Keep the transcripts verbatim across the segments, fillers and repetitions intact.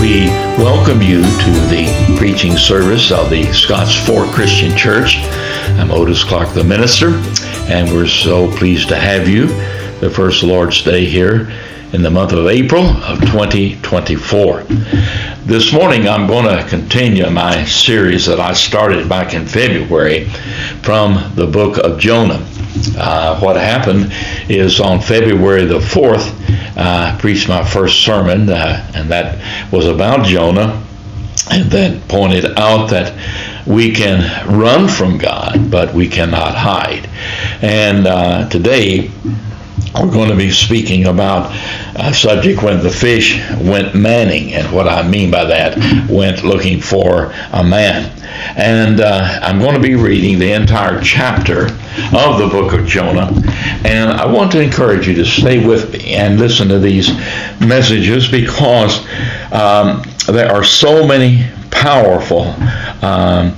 we welcome you to the preaching service of the Scots Fort Christian Church. I'm Otis Clark, the minister, and we're so pleased to have you the first Lord's Day here in the month of April of twenty twenty-four. This morning I'm going to continue my series that I started back in February from the book of Jonah. Uh, what happened is on February the fourth, uh, I preached my first sermon, uh, and that was about Jonah, and then pointed out that we can run from God, but we cannot hide. And uh, today we're going to be speaking about a subject when the fish went manning, and what I mean by that, went looking for a man. And uh, I'm going to be reading the entire chapter of the book of Jonah, and I want to encourage you to stay with me and listen to these messages, because um, there are so many powerful um,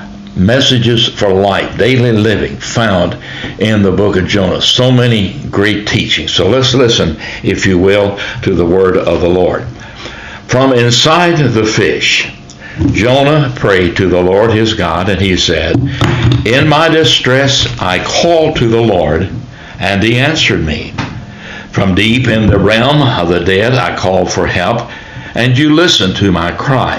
messages for life, daily living, found in the book of Jonah. So many great teachings. So let's listen, if you will, to the word of the Lord. From inside the fish, Jonah prayed to the Lord his God, and he said, "In my distress I called to the Lord, and he answered me. From deep in the realm of the dead I called for help, and you listened to my cry.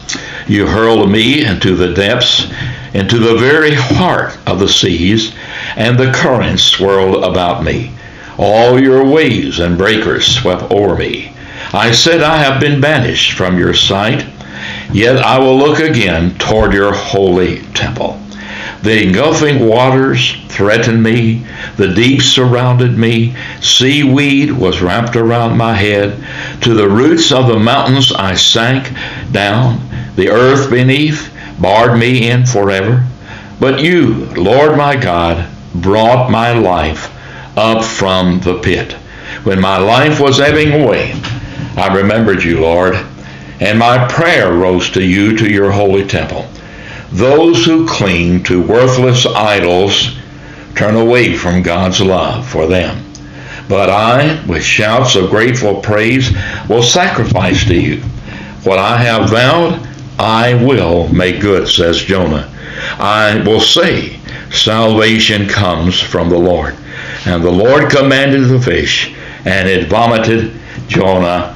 You hurled me into the depths, into the very heart of the seas, and the currents swirled about me. All your waves and breakers swept over me. I said, I have been banished from your sight, yet I will look again toward your holy temple. The engulfing waters threatened me, the deep surrounded me, seaweed was wrapped around my head. To the roots of the mountains I sank down, the earth beneath barred me in forever. But you, Lord my God, brought my life up from the pit. When my life was ebbing away, I remembered you, Lord, and my prayer rose to you, to your holy temple. Those who cling to worthless idols turn away from God's love for them. But I, with shouts of grateful praise, will sacrifice to you. What I have vowed, I will make good, says Jonah. I will say, salvation comes from the Lord. And the Lord commanded the fish, and it vomited Jonah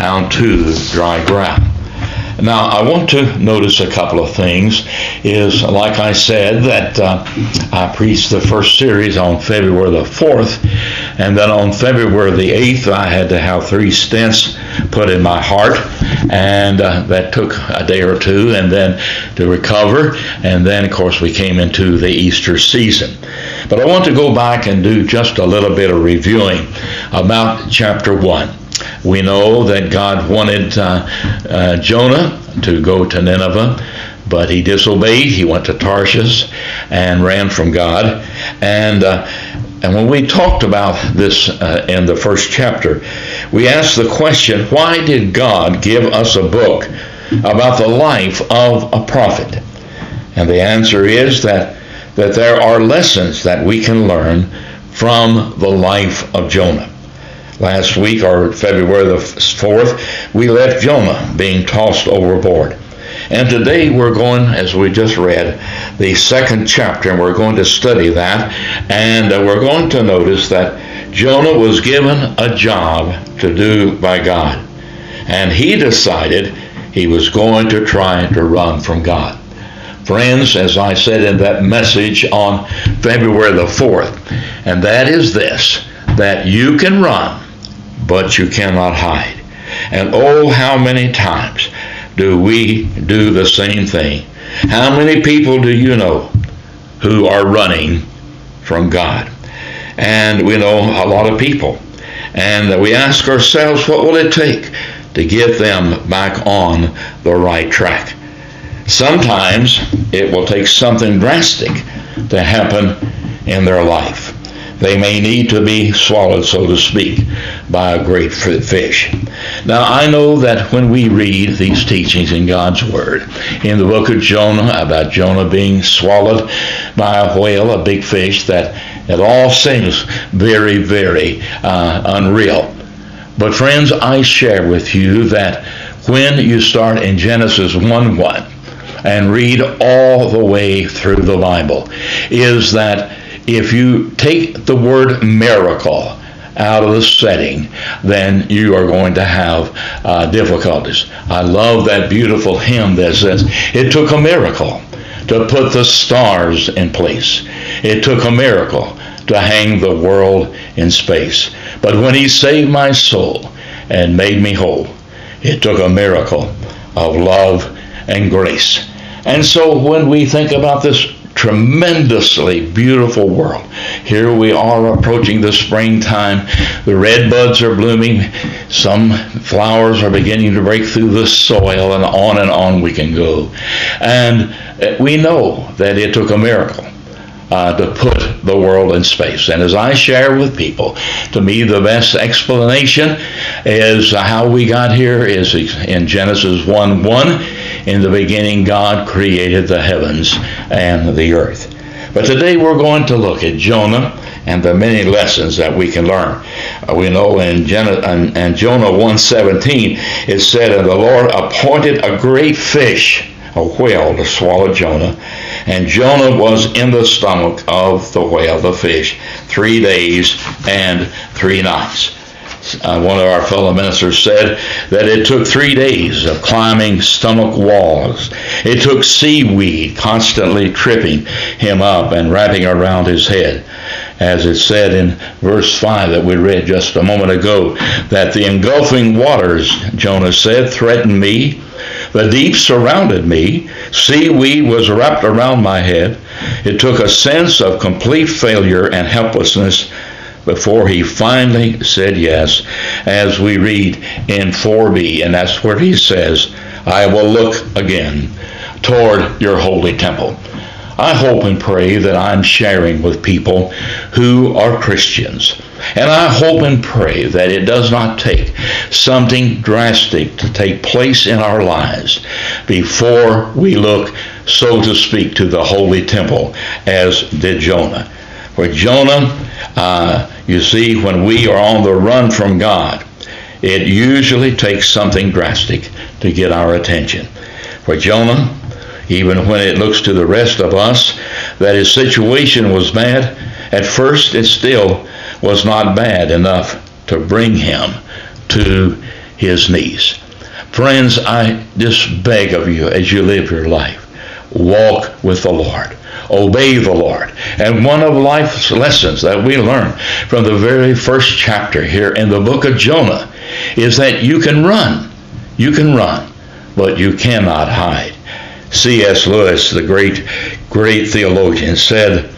onto dry ground. Now, I want to notice a couple of things. Is, like I said, that uh, I preached the first series on February the fourth, and then on February the eighth, I had to have three stents put in my heart, and uh, that took a day or two, and then to recover, and then, of course, we came into the Easter season. But I want to go back and do just a little bit of reviewing about chapter one. We know that God wanted uh, uh, Jonah to go to Nineveh, but he disobeyed. He went to Tarshish and ran from God. And uh, and when we talked about this uh, in the first chapter, we asked the question, why did God give us a book about the life of a prophet? And the answer is that, that there are lessons that we can learn from the life of Jonah. Last week, or February the fourth, we left Jonah being tossed overboard. And today we're going, as we just read, the second chapter, and we're going to study that. And uh, we're going to notice that Jonah was given a job to do by God. And he decided he was going to try to run from God. Friends, as I said in that message on February the fourth, and that is this, that you can run, but you cannot hide. And oh, how many times do we do the same thing? How many people do you know who are running from God? And we know a lot of people. And we ask ourselves, what will it take to get them back on the right track? Sometimes it will take something drastic to happen in their life. They may need to be swallowed, so to speak, by a great fish. Now, I know that when we read these teachings in God's Word, in the book of Jonah, about Jonah being swallowed by a whale, a big fish, that it all seems very, very uh, unreal. But friends, I share with you that when you start in Genesis one one and read all the way through the Bible, is that if you take the word miracle out of the setting, then you are going to have uh, difficulties. I love that beautiful hymn that says, it took a miracle to put the stars in place. It took a miracle to hang the world in space. But when he saved my soul and made me whole, it took a miracle of love and grace. And so when we think about this tremendously beautiful world, here we are approaching the springtime. The red buds are blooming. Some flowers are beginning to break through the soil, and on and on we can go. And we know that it took a miracle Uh, to put the world in space. And as I share with people, to me the best explanation is how we got here is in Genesis one one. In the beginning God created the heavens and the earth. But today we're going to look at Jonah and the many lessons that we can learn. Uh, we know in, Gen- in, in Jonah one seventeen it said, and the Lord appointed a great fish, a whale, to swallow Jonah. And Jonah was in the stomach of the whale, the fish, three days and three nights. Uh, one of our fellow ministers said that it took three days of climbing stomach walls. It took seaweed constantly tripping him up and wrapping around his head. As it said in verse five that we read just a moment ago, that the engulfing waters, Jonah said, threatened me. The deep surrounded me. Seaweed was wrapped around my head. It took a sense of complete failure and helplessness before he finally said yes, as we read in four b, and that's where he says, I will look again toward your holy temple. I hope and pray that I'm sharing with people who are Christians. And I hope and pray that it does not take something drastic to take place in our lives before we look, so to speak, to the holy temple, as did Jonah. For Jonah, uh, you see, when we are on the run from God, it usually takes something drastic to get our attention. For Jonah, even when it looks to the rest of us that his situation was bad, at first it still was not bad enough to bring him to his knees. Friends, I just beg of you, as you live your life, walk with the Lord. Obey the Lord. And one of life's lessons that we learn from the very first chapter here in the book of Jonah is that you can run. You can run, but you cannot hide. C S Lewis, the great, great theologian, said,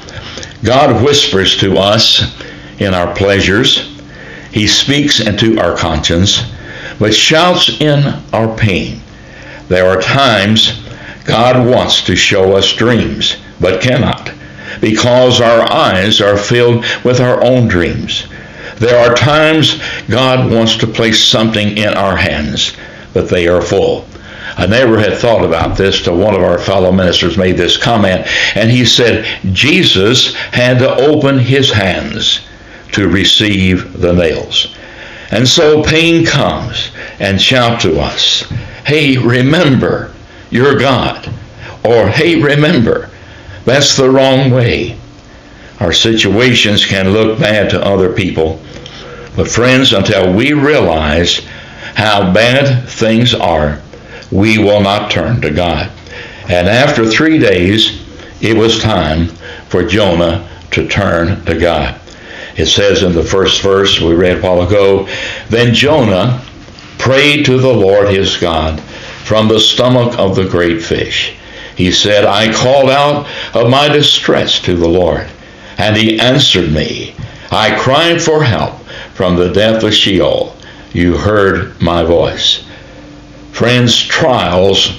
God whispers to us in our pleasures. He speaks into our conscience, but shouts in our pain. There are times God wants to show us dreams, but cannot, because our eyes are filled with our own dreams. There are times God wants to place something in our hands, but they are full. I never had thought about this till one of our fellow ministers made this comment, and he said Jesus had to open his hands to receive the nails. And so pain comes and shout to us, hey, remember, you're God. Or, hey, remember, that's the wrong way. Our situations can look bad to other people, but friends, until we realize how bad things are, we will not turn to God. And after three days, it was time for Jonah to turn to God. It says in the first verse we read a while ago, then Jonah prayed to the Lord his God from the stomach of the great fish. He said, I called out of my distress to the Lord, and he answered me. I cried for help from the depth of Sheol. You heard my voice. Friends, trials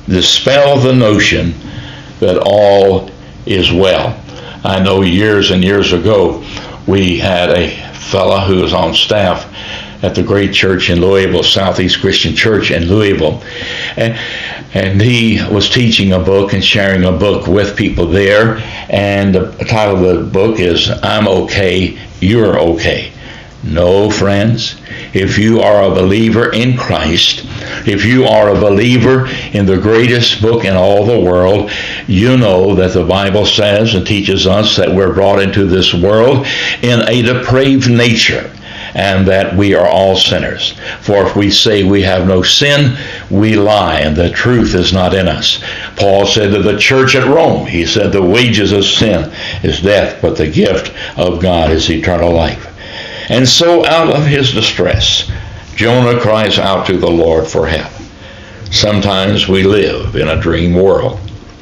dispel the notion that all is well. I know years and years ago, we had a fella who was on staff at the great church in Louisville, Southeast Christian Church in Louisville. And, and he was teaching a book and sharing a book with people there. And the title of the book is, I'm okay, you're okay. No, friends, if you are a believer in Christ, If you are a believer in the greatest book in all the world, you know that the Bible says and teaches us that we're brought into this world in a depraved nature, and that we are all sinners. For if we say we have no sin, we lie, and the truth is not in us. Paul said to the church at Rome, he said, the wages of sin is death, but the gift of God is eternal life. And so out of his distress, Jonah cries out to the Lord for help. Sometimes we live in a dream world,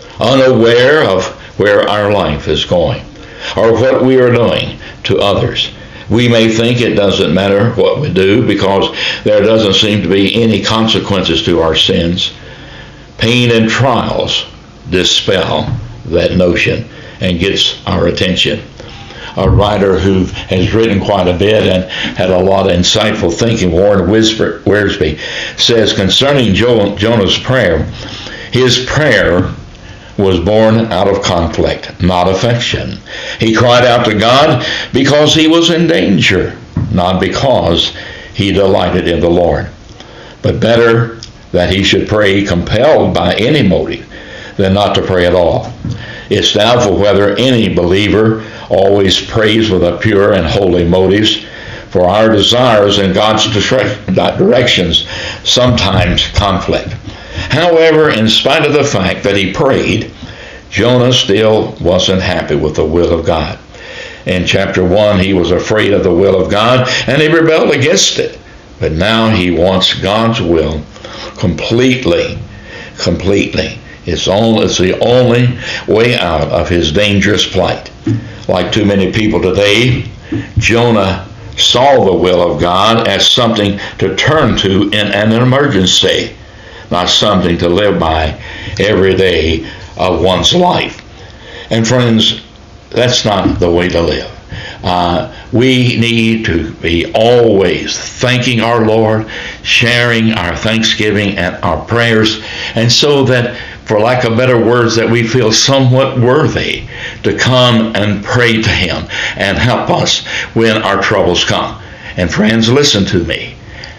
unaware of where our life is going or what we are doing to others. We may think it doesn't matter what we do because there doesn't seem to be any consequences to our sins. Pain and trials dispel that notion and gets our attention. A writer who has written quite a bit and had a lot of insightful thinking, Warren Wiersbe, says concerning Jonah's prayer, his prayer was born out of conflict, not affection. He cried out to God because he was in danger, not because he delighted in the Lord. But better that he should pray compelled by any motive than not to pray at all. It's doubtful whether any believer always prays with a pure and holy motives, for our desires and God's directions sometimes conflict. However, in spite of the fact that he prayed, Jonah still wasn't happy with the will of God. In chapter one, he was afraid of the will of God, and he rebelled against it. But now he wants God's will completely, completely. It's, only, it's the only way out of his dangerous plight. Like too many people today, Jonah saw the will of God as something to turn to in an emergency, not something to live by every day of one's life. And friends, that's not the way to live. Uh, we need to be always thanking our Lord, sharing our thanksgiving and our prayers, and so that, for lack of better words, that we feel somewhat worthy to come and pray to him and help us when our troubles come. And friends, listen to me.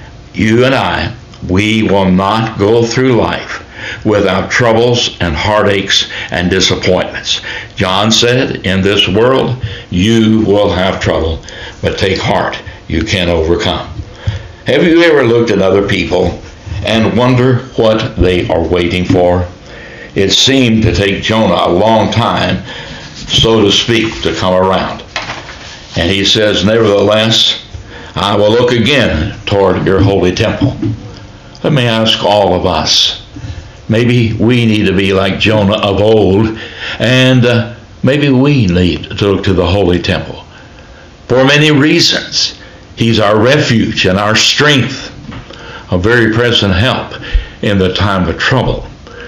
You and I, we will not go through life without troubles and heartaches and disappointments. John said, in this world you will have trouble, but take heart, you can overcome. Have you ever looked at other people and wonder what they are waiting for? It seemed to take Jonah a long time, so to speak, to come around. And he says, nevertheless, I will look again toward your holy temple. Let me ask all of us, maybe we need to be like Jonah of old, and uh, maybe we need to look to the holy temple. For many reasons, he's our refuge and our strength, a very present help in the time of trouble.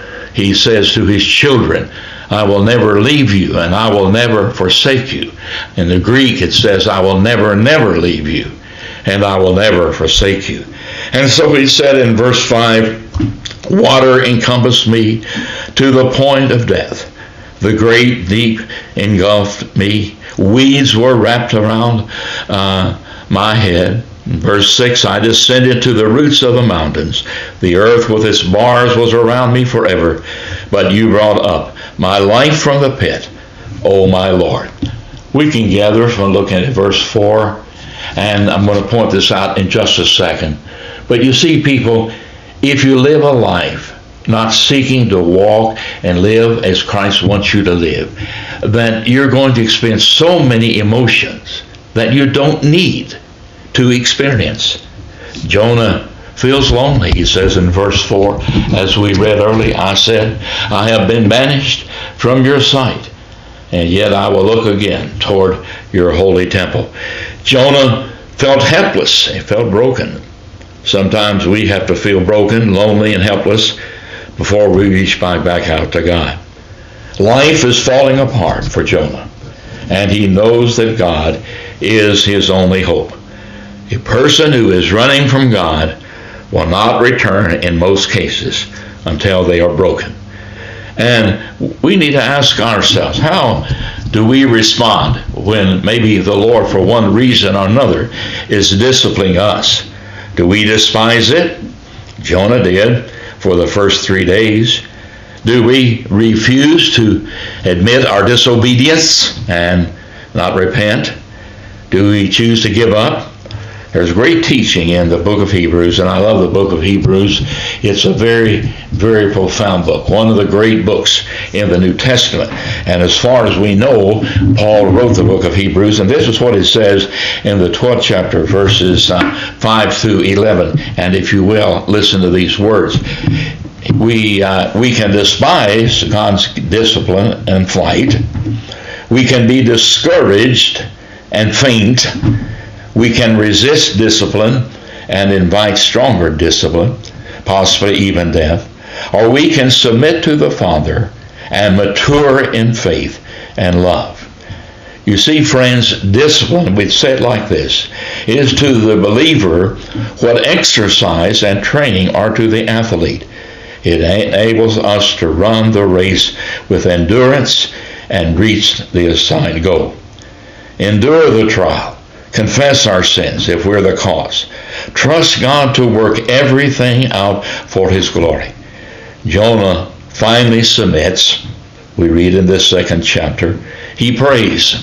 He says to his children, I will never leave you and I will never forsake you. In the Greek it says, I will never, never leave you and I will never forsake you. And so he said in verse five, water encompassed me to the point of death. The great deep engulfed me. Weeds were wrapped around uh, my head. Verse six, I descended to the roots of the mountains. The earth with its bars was around me forever. But you brought up my life from the pit, O my Lord. We can gather from looking at verse four, and I'm going to point this out in just a second. But you see, people, if you live a life not seeking to walk and live as Christ wants you to live, then you're going to experience so many emotions that you don't need to experience. Jonah feels lonely, he says in verse four, as we read early, I said, I have been banished from your sight, and yet I will look again toward your holy temple. Jonah felt helpless, he felt broken. Sometimes we have to feel broken, lonely, and helpless before we reach back, back out to God. Life is falling apart for Jonah, and he knows that God is his only hope. A person who is running from God will not return in most cases until they are broken. And we need to ask ourselves, how do we respond when maybe the Lord, for one reason or another, is disciplining us? Do we despise it? Jonah did for the first three days. Do we refuse to admit our disobedience and not repent? Do we choose to give up? There's great teaching in the book of Hebrews, and I love the book of Hebrews. It's a very, very profound book, one of the great books in the New Testament. And as far as we know, Paul wrote the book of Hebrews, and this is what it says in the twelfth chapter, verses uh, five through eleven. And if you will, listen to these words. We, uh, we can despise God's discipline and flight. We can be discouraged and faint. We can resist discipline and invite stronger discipline, possibly even death. Or we can submit to the Father and mature in faith and love. You see, friends, discipline, we'd say it like this, is to the believer what exercise and training are to the athlete. It enables us to run the race with endurance and reach the assigned goal. Endure the trial. Confess our sins if we're the cause. Trust God to work everything out for His glory. Jonah finally submits. We read in this second chapter. He prays.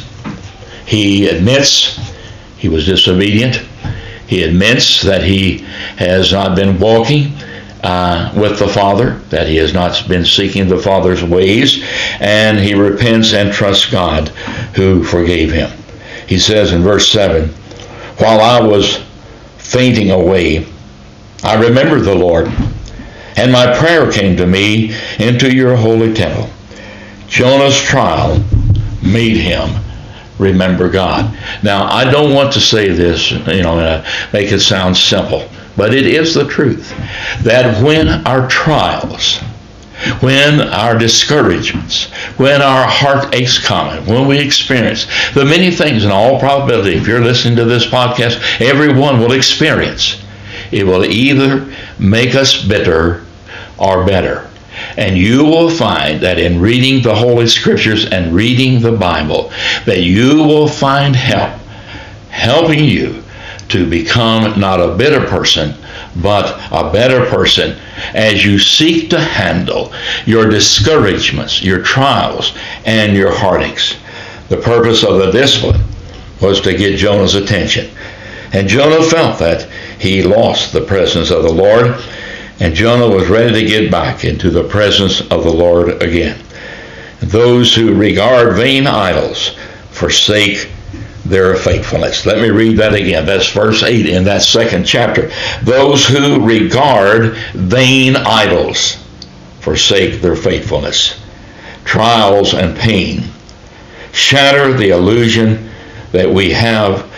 He admits he was disobedient. He admits that he has not been walking uh, with the Father, that he has not been seeking the Father's ways, and he repents and trusts God who forgave him. He says in verse seven, while I was fainting away, I remembered the Lord, and my prayer came to me into your holy temple. Jonah's trial made him remember God. Now, I don't want to say this, you know, uh, make it sound simple, but it is the truth that when our trials, when our discouragements, when our heartaches come, when we experience the many things, in all probability, if you're listening to this podcast, everyone will experience. It will either make us bitter or better. And you will find that in reading the Holy Scriptures and reading the Bible, that you will find help, helping you to become not a bitter person, but a better person as you seek to handle your discouragements, your trials, and your heartaches. The purpose of the discipline was to get Jonah's attention. And Jonah felt that he lost the presence of the Lord, and Jonah was ready to get back into the presence of the Lord again. Those who regard vain idols forsake their faithfulness. Let me read that again. That's verse eight in that second chapter. Those who regard vain idols forsake their faithfulness. Trials and pain shatter the illusion that we have,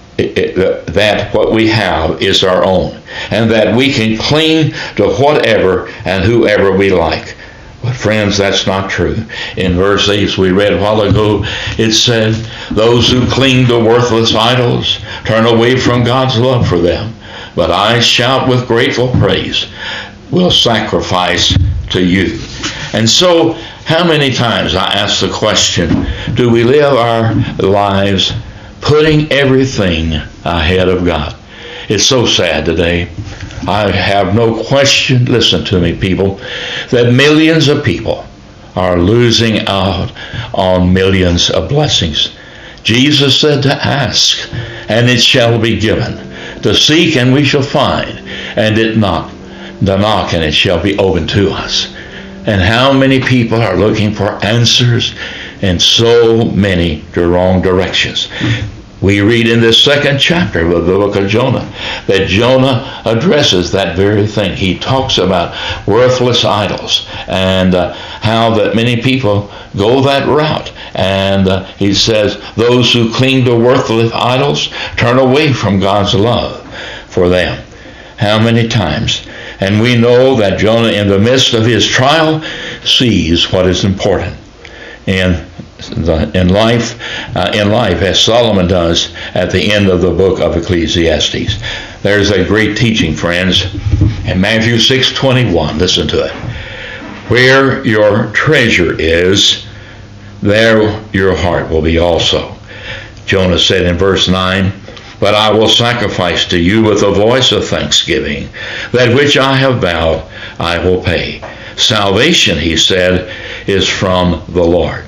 that what we have is our own, and that we can cling to whatever and whoever we like. But friends, that's not true. In verse eight, we read a while ago, it said, those who cling to worthless idols turn away from God's love for them. But I shout with grateful praise, will sacrifice to you. And so, how many times, I ask the question, do we live our lives putting everything ahead of God? It's so sad today. I have no question, listen to me people, that millions of people are losing out on millions of blessings. Jesus said to ask, and it shall be given. To seek, and we shall find. And it knock, to knock, and it shall be open to us. And how many people are looking for answers in so many wrong directions? We read in this second chapter of the book of Jonah that Jonah addresses that very thing. He talks about worthless idols and uh, how that many people go that route. And uh, he says, those who cling to worthless idols turn away from God's love for them. How many times? And we know that Jonah, in the midst of his trial, sees what is important. And in life, uh, in life, as Solomon does at the end of the book of Ecclesiastes. There's a great teaching, friends, in Matthew six twenty-one. Listen to it. Where your treasure is, there your heart will be also. Jonah said in verse nine, But I will sacrifice to you with a voice of thanksgiving. That which I have vowed, I will pay. Salvation, he said, is from the Lord.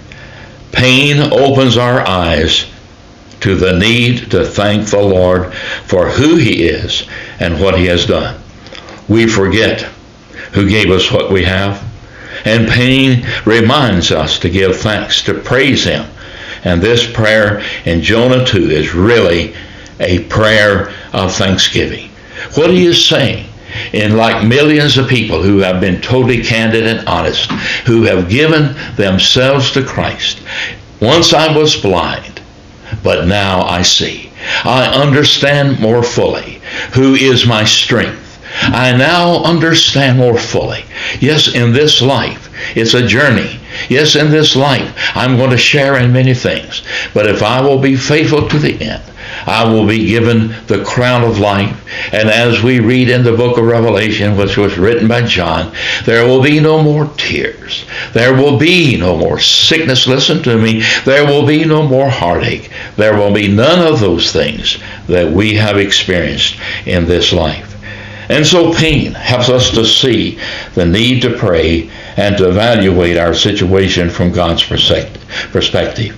Pain opens our eyes to the need to thank the Lord for who he is and what he has done. We forget who gave us what we have, and pain reminds us to give thanks, to praise him. And this prayer in Jonah two is really a prayer of thanksgiving. What he is saying, in like millions of people who have been totally candid and honest, who have given themselves to Christ. Once I was blind, but now I see. I understand more fully who is my strength. I now understand more fully. Yes, in this life, it's a journey. Yes, in this life, I'm going to share in many things. But if I will be faithful to the end, I will be given the crown of life. And as we read in the book of Revelation, which was written by John, there will be no more tears. There will be no more sickness. Listen to me. There will be no more heartache. There will be none of those things that we have experienced in this life. And so pain helps us to see the need to pray and to evaluate our situation from God's perspective.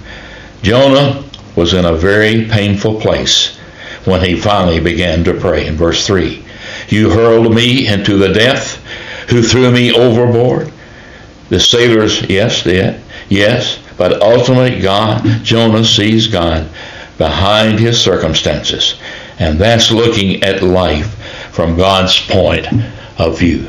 Jonah was in a very painful place when he finally began to pray. In verse three, you hurled me into the depth, who threw me overboard. The sailors, yes, did, yes, but ultimately God, Jonah sees God behind his circumstances. And that's looking at life from God's point of view.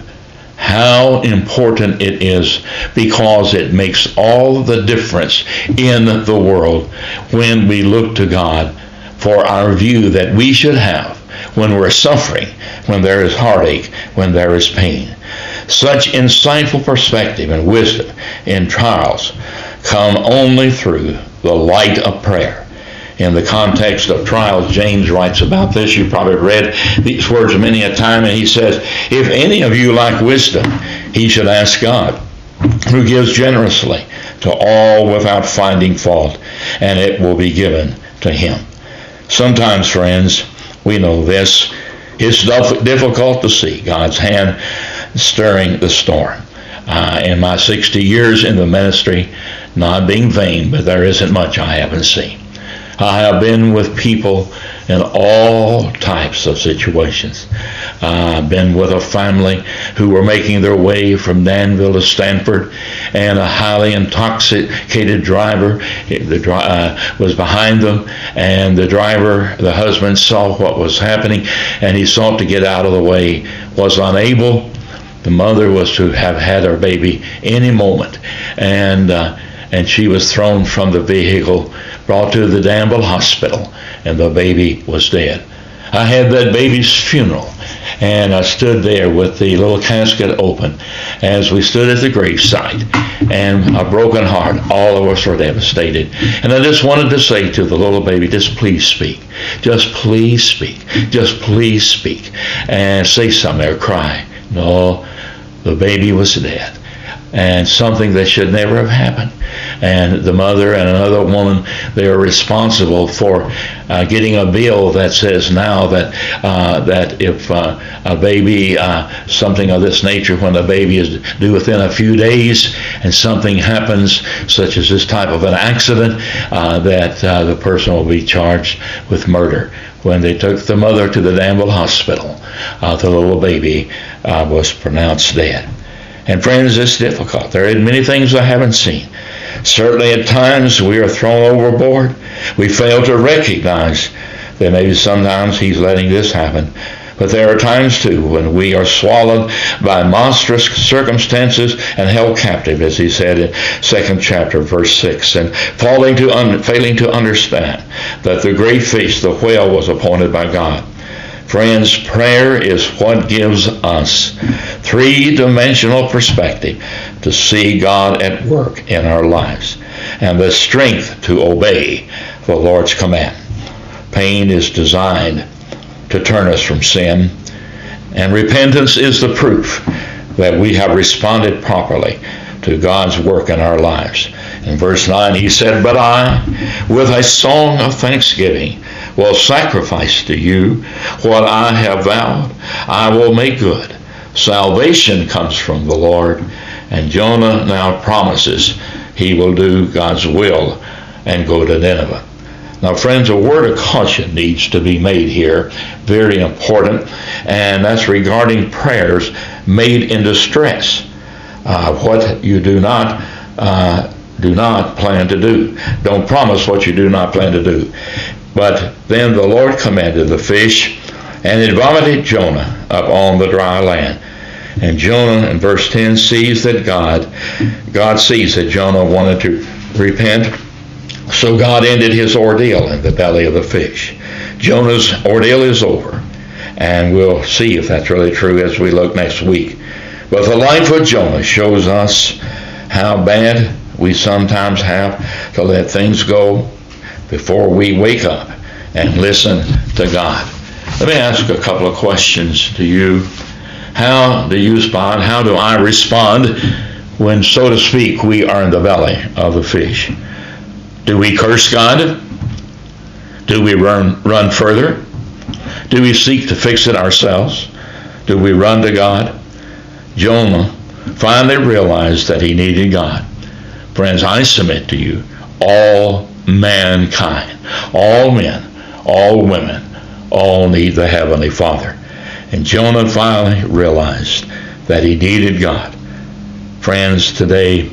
How important it is, because it makes all the difference in the world when we look to God for our view that we should have when we're suffering, when there is heartache, when there is pain. Such insightful perspective and wisdom in trials come only through the light of prayer. In the context of trials, James writes about this. You probably read these words many a time, and he says, if any of you lack wisdom, he should ask God, who gives generously to all without finding fault, and it will be given to him. Sometimes, friends, we know this, it's difficult to see God's hand stirring the storm. Uh, in my sixty years in the ministry, not being vain, but there isn't much I haven't seen. I have been with people in all types of situations. Uh, I've been with a family who were making their way from Danville to Stanford, and a highly intoxicated driver the, uh, was behind them, and the driver, the husband, saw what was happening, and he sought to get out of the way, was unable. The mother was to have had her baby any moment, and uh, and she was thrown from the vehicle, brought to the Danville Hospital, and the baby was dead. I had that baby's funeral, and I stood there with the little casket open as we stood at the gravesite, and a broken heart. All of us were devastated. And I just wanted to say to the little baby, just please speak. Just please speak. Just please speak. And say something or cry. No, the baby was dead. And something that should never have happened. And the mother and another woman, they are responsible for uh, getting a bill that says now that uh, that if uh, a baby, uh, something of this nature, when the baby is due within a few days and something happens, such as this type of an accident, uh, that uh, the person will be charged with murder. When they took the mother to the Danville Hospital, uh, the little baby uh, was pronounced dead. And friends, it's difficult. There are many things I haven't seen. Certainly at times we are thrown overboard. We fail to recognize that maybe sometimes he's letting this happen. But there are times too when we are swallowed by monstrous circumstances and held captive, as he said in second chapter, verse six, and falling to un- failing to understand that the great fish, the whale, was appointed by God. Friends, prayer is what gives us three-dimensional perspective to see God at work in our lives and the strength to obey the Lord's command. Pain is designed to turn us from sin, and repentance is the proof that we have responded properly to God's work in our lives. In verse nine, he said, "But I, with a song of thanksgiving, will sacrifice to you what I have vowed. I will make good. Salvation comes from the Lord. And Jonah now promises he will do God's will and go to Nineveh. Now, friends, a word of caution needs to be made here, very important, and that's regarding prayers made in distress. Uh, what you do not uh, do not plan to do. Don't promise what you do not plan to do. But then the Lord commanded the fish, and it vomited Jonah up on the dry land. And Jonah, in verse ten, sees that God, God sees that Jonah wanted to repent. So God ended his ordeal in the belly of the fish. Jonah's ordeal is over. And we'll see if that's really true as we look next week. But the life of Jonah shows us how bad we sometimes have to let things go before we wake up and listen to God. Let me ask a couple of questions to you. How do you respond? How do I respond when, so to speak, we are in the belly of a fish? Do we curse God? Do we run, run further? Do we seek to fix it ourselves? Do we run to God? Jonah finally realized that he needed God. Friends, I submit to you, all mankind, all men, all women, all need the Heavenly Father. And Jonah finally realized that he needed God. Friends, today,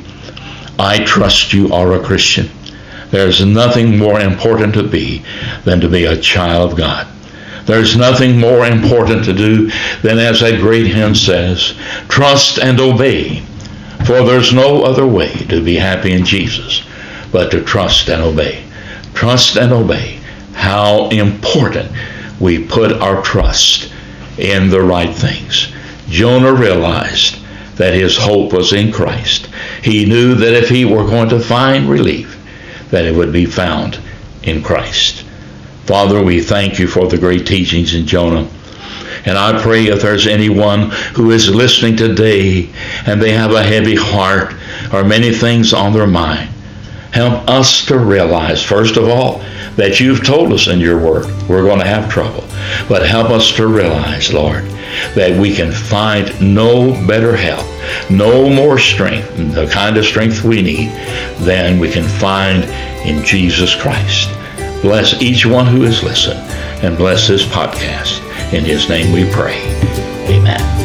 I trust you are a Christian. There's nothing more important to be than to be a child of God. There's nothing more important to do than, as that great hymn says, trust and obey. For there's no other way to be happy in Jesus but to trust and obey. Trust and obey. How important we put our trust in the right things. Jonah realized that his hope was in Christ. He knew that if he were going to find relief, that it would be found in Christ. Father, we thank you for the great teachings in Jonah. And I pray if there's anyone who is listening today and they have a heavy heart or many things on their mind, help us to realize, first of all, that you've told us in your word we're going to have trouble. But help us to realize, Lord, that we can find no better help, no more strength, the kind of strength we need, than we can find in Jesus Christ. Bless each one who has listened, and bless this podcast. In his name we pray. Amen.